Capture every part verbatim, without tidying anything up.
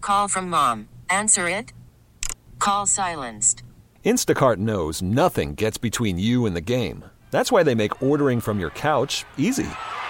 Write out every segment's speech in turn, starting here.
call from mom. Answer it. Call silenced. Instacart knows nothing gets between you and the game. That's why they make ordering from your couch easy.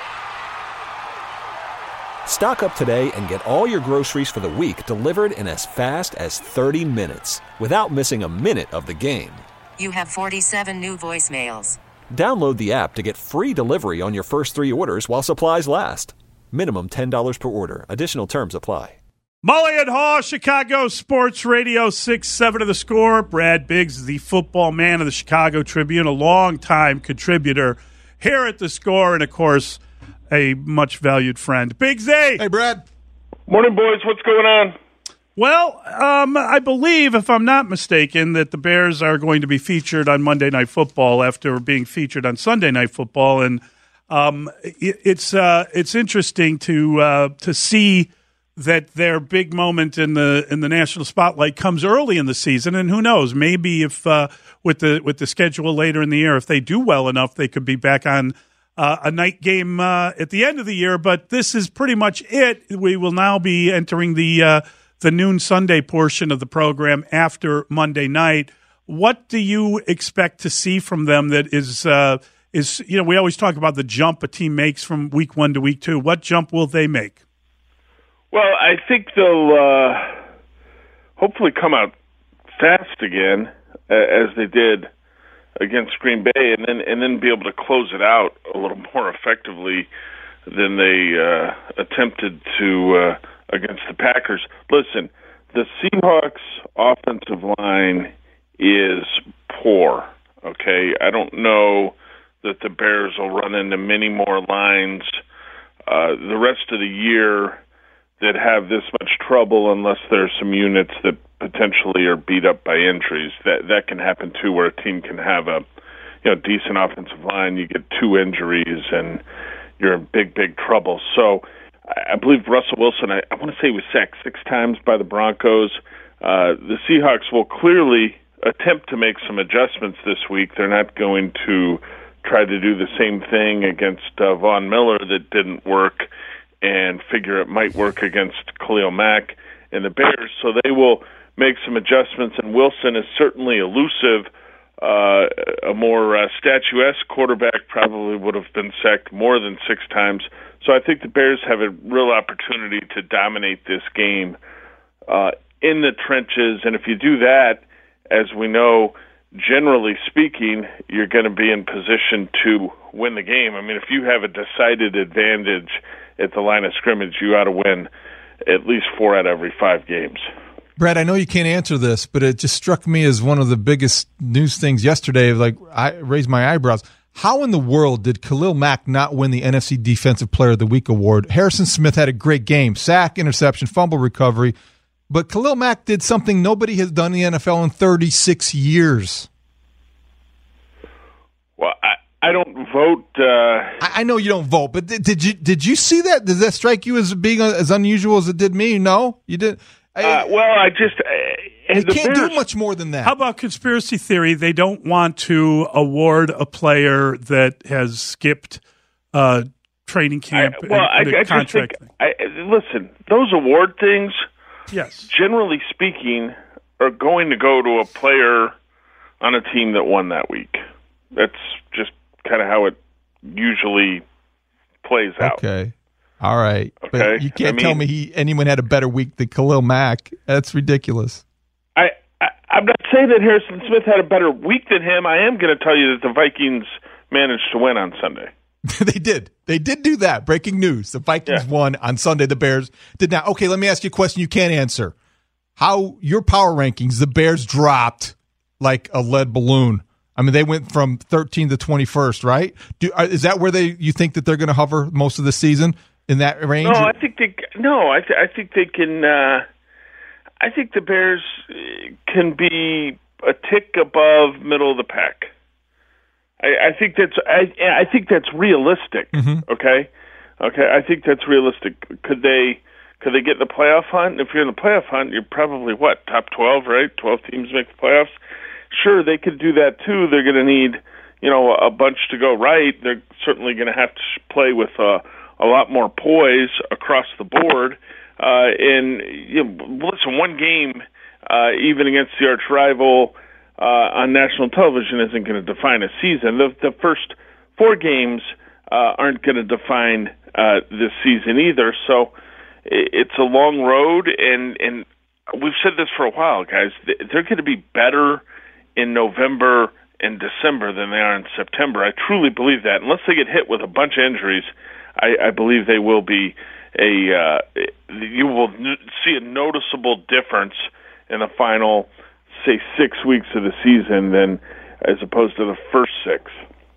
Stock up today and get all your groceries for the week delivered in as fast as thirty minutes without missing a minute of the game. You have forty-seven new voicemails. Download the app to get free delivery on your first three orders while supplies last. Minimum ten dollars per order. Additional terms apply. Mully and Haw, Chicago Sports Radio, six seven of the Score. Brad Biggs, the football man of the Chicago Tribune, a longtime contributor here at the Score, and, of course, a much-valued friend. Biggs A! Hey, Brad. Morning, boys. What's going on? Well, um, I believe, if I'm not mistaken, that the Bears are going to be featured on Monday Night Football after being featured on Sunday Night Football, and um, it, it's uh, it's interesting to uh, to see that their big moment in the in the national spotlight comes early in the season, and who knows, maybe if uh, with the with the schedule later in the year, if they do well enough, they could be back on uh, a night game uh, at the end of the year. But this is pretty much it. We will now be entering the uh, the noon Sunday portion of the program after Monday night. What do you expect to see from them that is uh, is you know we always talk about the jump a team makes from week one to week two. What jump will they make? Well, I think they'll uh, hopefully come out fast again, uh, as they did against Green Bay, and then and then be able to close it out a little more effectively than they uh, attempted to uh, against the Packers. Listen, the Seahawks' offensive line is poor. Okay, I don't know that the Bears will run into many more lines uh, the rest of the year that have this much trouble, unless there's some units that potentially are beat up by injuries. That that can happen too, where a team can have a you know decent offensive line, you get two injuries, and you're in big, big trouble. So I believe Russell Wilson, I, I want to say, was sacked six times by the Broncos. Uh, the Seahawks will clearly attempt to make some adjustments this week. They're not going to try to do the same thing against uh, Von Miller that didn't work, and figure it might work against Khalil Mack and the Bears. So they will make some adjustments, and Wilson is certainly elusive. Uh, a more uh, statuesque quarterback probably would have been sacked more than six times. So I think the Bears have a real opportunity to dominate this game uh, in the trenches, and if you do that, as we know, generally speaking, you're going to be in position to win the game. I mean, if you have a decided advantage at the line of scrimmage, you ought to win at least four out of every five games. Brad, I know you can't answer this, but it just struck me as one of the biggest news things yesterday. Like, I raised my eyebrows. How in the world did Khalil Mack not win the N F C Defensive Player of the Week award? Harrison Smith had a great game, sack, interception, fumble recovery, but Khalil Mack did something nobody has done in the N F L in thirty-six years. Well, I, I don't vote. Uh, I, I know you don't vote, but did, did you did you see that? Does that strike you as being as unusual as it did me? No, you did. Uh, well, I just uh, you can't Bears, do much more than that. How about conspiracy theory? They don't want to award a player that has skipped uh, training camp. I, well, and, and I, I just think. I, listen, those award things, yes, generally speaking, are going to go to a player on a team that won that week. That's just kind of how it usually plays out. Okay. All right. Okay. But you can't I mean, tell me he anyone had a better week than Khalil Mack. That's ridiculous. I, I, I'm not saying that Harrison Smith had a better week than him. I am going to tell you that the Vikings managed to win on Sunday. They did. They did do that. Breaking news. The Vikings yeah. won on Sunday. The Bears did not. Okay, let me ask you a question you can't answer. How your power rankings, the Bears dropped like a lead balloon. I mean, they went from thirteen to twenty-first, right? Do, is that where they you think that they're going to hover most of the season in that range? No, I think they no, I, th- I think they can. Uh, I think the Bears can be a tick above middle of the pack. I, I think that's I, I think that's realistic. Mm-hmm. Okay, okay, I think that's realistic. Could they could they get in the playoff hunt? If you're in the playoff hunt, you're probably what top twelve, right? Twelve teams make the playoffs. Sure, they could do that too. They're going to need, you know, a bunch to go right. They're certainly going to have to play with uh, a lot more poise across the board. Uh, and you know, listen, one game, uh, even against the arch rival uh, on national television, isn't going to define a season. The, the first four games uh, aren't going to define uh, this season either. So it's a long road, and, and we've said this for a while, guys. They're going to be better in November and December than they are in September. I truly believe that. Unless they get hit with a bunch of injuries, I, I believe they will be a. Uh, you will n- see a noticeable difference in the final, say, six weeks of the season than as opposed to the first six.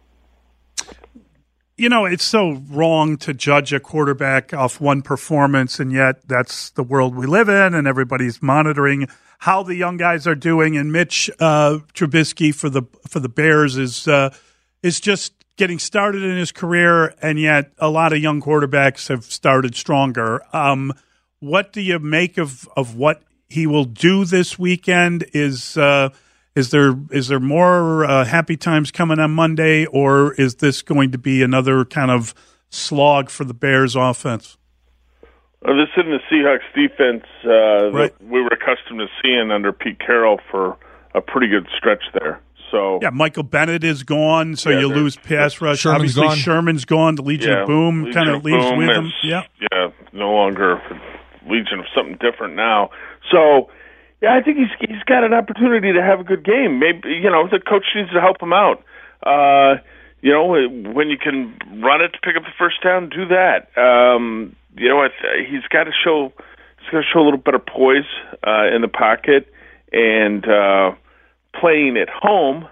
You know, it's so wrong to judge a quarterback off one performance, and yet that's the world we live in, and everybody's monitoring how the young guys are doing. And Mitch uh, Trubisky for the for the Bears is uh, is just getting started in his career, and yet a lot of young quarterbacks have started stronger. Um, what do you make of, of what he will do this weekend? Is uh, Is there is there more uh, happy times coming on Monday, or is this going to be another kind of slog for the Bears offense? Well, this isn't the Seahawks defense uh, right. that we were accustomed to seeing under Pete Carroll for a pretty good stretch there. So yeah, Michael Bennett is gone, so yeah, you lose pass rush. Sherman's Obviously, gone. Sherman's gone. The Legion yeah, of Boom kind of leaves Boom with is, him. Yeah, yeah, no longer Legion of something different now. So. Yeah, I think he's he's got an opportunity to have a good game. Maybe, you know, the coach needs to help him out. Uh, you know, when you can run it to pick up the first down, do that. Um, you know, he's got to show he's got to show a little better poise uh, in the pocket, and uh, playing at home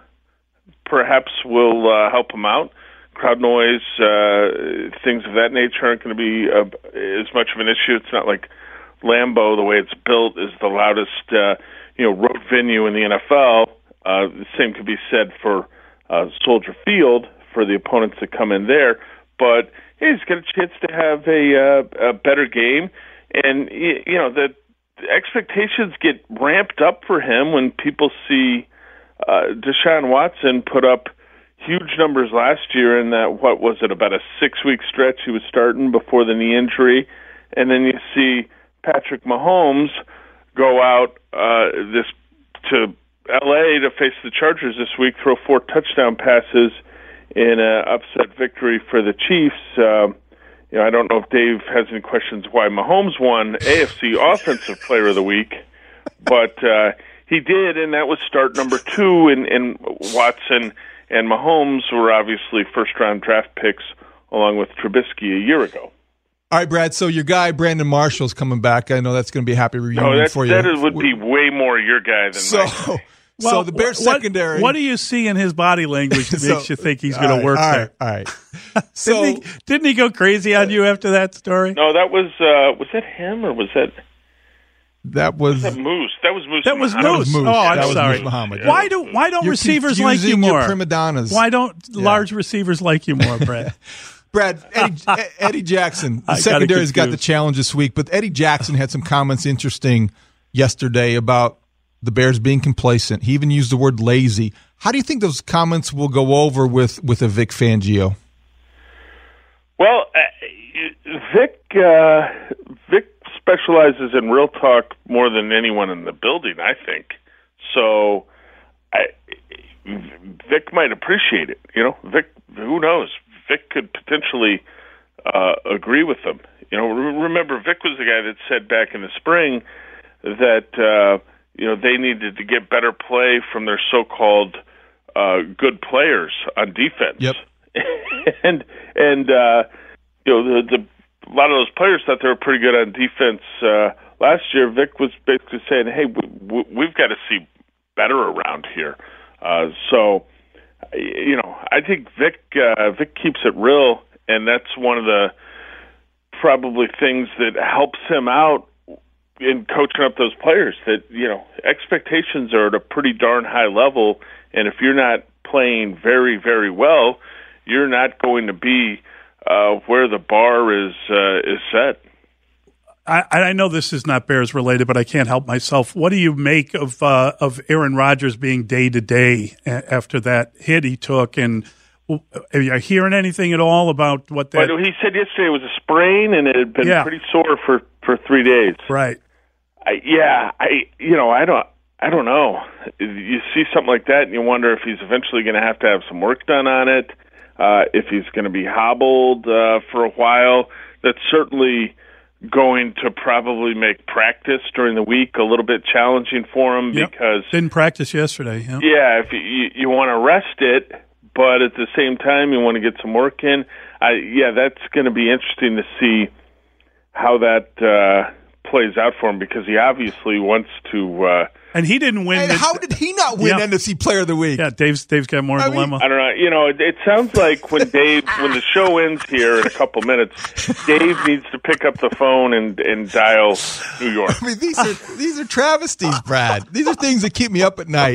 perhaps will uh, help him out. Crowd noise, uh, things of that nature aren't going to be uh, as much of an issue. It's not like Lambeau, the way it's built, is the loudest, uh, you know, road venue in the N F L. Uh, the same could be said for uh, Soldier Field for the opponents that come in there. But hey, he's got a chance to have a, uh, a better game, and you know the expectations get ramped up for him when people see uh, Deshaun Watson put up huge numbers last year in that, what was it, about a six-week stretch he was starting before the knee injury, and then you see Patrick Mahomes go out uh, this to L A to face the Chargers this week, throw four touchdown passes in an upset victory for the Chiefs. Uh, you know, I don't know if Dave has any questions why Mahomes won A F C Offensive Player of the Week, but uh, he did, and that was start number two. And, and Watson and Mahomes were obviously first-round draft picks along with Trubisky a year ago. All right, Brad, so your guy, Brandon Marshall's coming back. I know that's going to be a happy reunion no, for you. That is, would be way more your guy than so, mine. Well, so the Bears what, secondary. What do you see in his body language that so, makes you think he's all going to right, work all there? Right, all right. So, didn't, he, didn't he go crazy on you after that story? No, that was uh, was that him or was that that was, was that Moose? That was Moose. That was Muhammad. Moose. Moose. Oh, I'm that was sorry. Moose Muhammad. Why do why don't You're receivers like you confusing more? Your prima donnas. Why don't Yeah. large receivers like you more, Brad? Brad, Eddie, Eddie Jackson, the I got secondary's got the confused. challenge this week, but Eddie Jackson had some comments interesting yesterday about the Bears being complacent. He even used the word lazy. How do you think those comments will go over with, with a Vic Fangio? Well, uh, Vic uh, Vic specializes in real talk more than anyone in the building, I think. So I, Vic might appreciate it. You know, Vic, who knows? Vic could potentially uh, agree with them. You know, remember, Vic was the guy that said back in the spring that uh, you know they needed to get better play from their so-called uh, good players on defense. Yep. and and uh, you know the, the a lot of those players thought they were pretty good on defense uh, last year. Vic was basically saying, "Hey, we, we've got to see better around here." Uh, so. You know, I think Vic uh, Vic keeps it real, and that's one of the probably things that helps him out in coaching up those players. That, you know, expectations are at a pretty darn high level, and if you're not playing very, very well, you're not going to be uh, where the bar is uh, is set. I, I know this is not Bears related, but I can't help myself. What do you make of uh, of Aaron Rodgers being day to day after that hit he took, and Are you hearing anything at all about what that? Well, he said yesterday it was a sprain, and it had been Yeah. pretty sore for, for three days. Right. I, yeah, I you know I don't I don't know. You see something like that, and you wonder if he's eventually going to have to have some work done on it. Uh, if he's going to be hobbled uh, for a while, that's certainly going to probably make practice during the week a little bit challenging for him Yep. because Didn't practice yesterday. Yep. yeah, if you, you want to rest it, but at the same time you want to get some work in. I, yeah, that's going to be interesting to see how that uh, plays out for him because he obviously wants to. Uh, And he didn't win. And the- how did he not win Yeah. N F C Player of the Week? Yeah, Dave's Dave's got more I mean- dilemma. I don't know. You know, it, it sounds like when Dave, when the show ends here in a couple minutes, Dave needs to pick up the phone and, and dial New York. I mean, these are these are travesties, Brad. These are things that keep me up at night.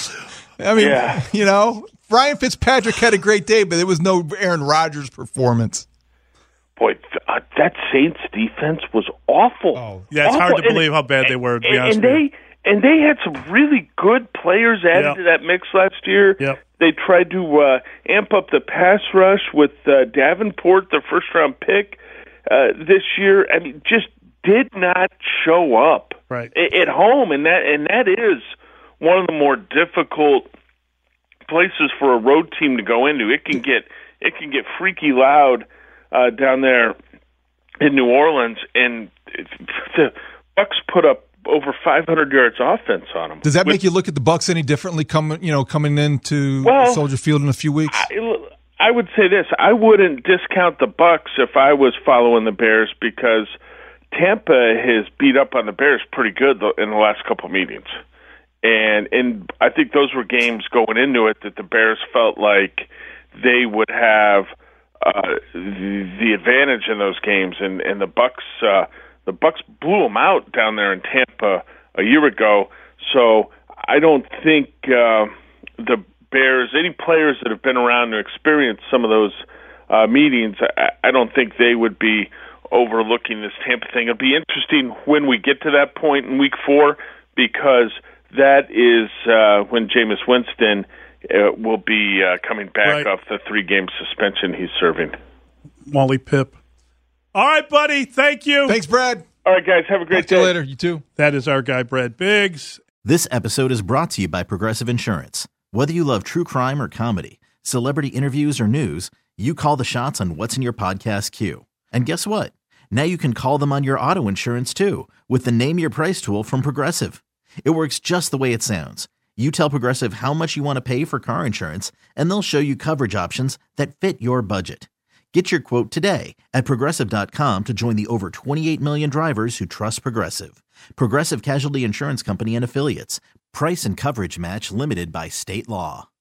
I mean, Yeah. you know, Ryan Fitzpatrick had a great day, but there was no Aaron Rodgers performance. Boy, th- uh, that Saints defense was awful. Oh. Yeah, it's hard Awful. to believe And- how bad they were, to be and, honest and with they you. and they had some really good players added Yep. to that mix last year. Yep. They tried to uh, amp up the pass rush with uh, Davenport, their first round pick uh, this year. I mean, just did not show up Right. a- at home, and that and that is one of the more difficult places for a road team to go into. It can get it can get freaky loud uh, down there in New Orleans, and it, the Bucks put up over five hundred yards offense on them. Does that With- make you look at the Bucks any differently coming, you know, coming into Well, Soldier Field in a few weeks? I, I would say this: I wouldn't discount the Bucks if I was following the Bears because Tampa has beat up on the Bears pretty good in the last couple of meetings, and and I think those were games going into it that the Bears felt like they would have uh, the, the advantage in those games, and and the Bucks uh, the Bucks blew them out down there in Tampa a year ago. So I don't think uh, the Bears, any players that have been around to experience some of those uh, meetings, I, I don't think they would be overlooking this Tampa thing. It'll be interesting when we get to that point in week four because that is uh, when Jameis Winston uh, will be uh, coming back Right. off the three-game suspension he's serving. Wally Pip. All right, buddy. Thank you. Thanks, Brad. All right, guys, have a great Talk to you day. later. You too. That is our guy, Brad Biggs. This episode is brought to you by Progressive Insurance. Whether you love true crime or comedy, celebrity interviews or news, you call the shots on what's in your podcast queue. And guess what? Now you can call them on your auto insurance too with the Name Your Price tool from Progressive. It works just the way it sounds. You tell Progressive how much you want to pay for car insurance, and they'll show you coverage options that fit your budget. Get your quote today at Progressive dot com to join the over twenty-eight million drivers who trust Progressive. Progressive Casualty Insurance Company and Affiliates. Price and coverage match limited by state law.